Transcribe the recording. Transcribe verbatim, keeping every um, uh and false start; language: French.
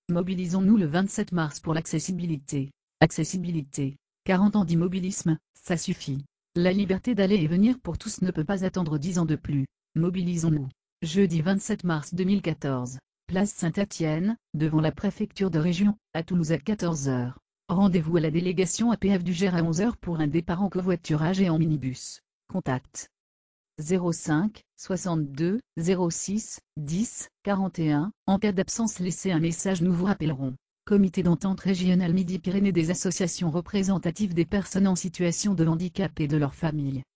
Mobilisons-nous le vingt-sept mars pour l'accessibilité. Accessibilité. quarante ans d'immobilisme, ça suffit. La liberté d'aller et venir pour tous ne peut pas attendre dix ans de plus. Mobilisons-nous. Jeudi vingt-sept mars deux mille quatorze. Place Saint-Étienne, devant la préfecture de région, à Toulouse à quatorze heures. Rendez-vous à la délégation A P F du Gers à onze heures pour un départ en covoiturage et en minibus. Contact zéro cinq, soixante-deux, zéro six, dix, quarante et un. En cas d'absence, laissez un message, nous vous rappellerons. Comité d'entente régional Midi-Pyrénées des associations représentatives des personnes en situation de handicap et de leurs familles.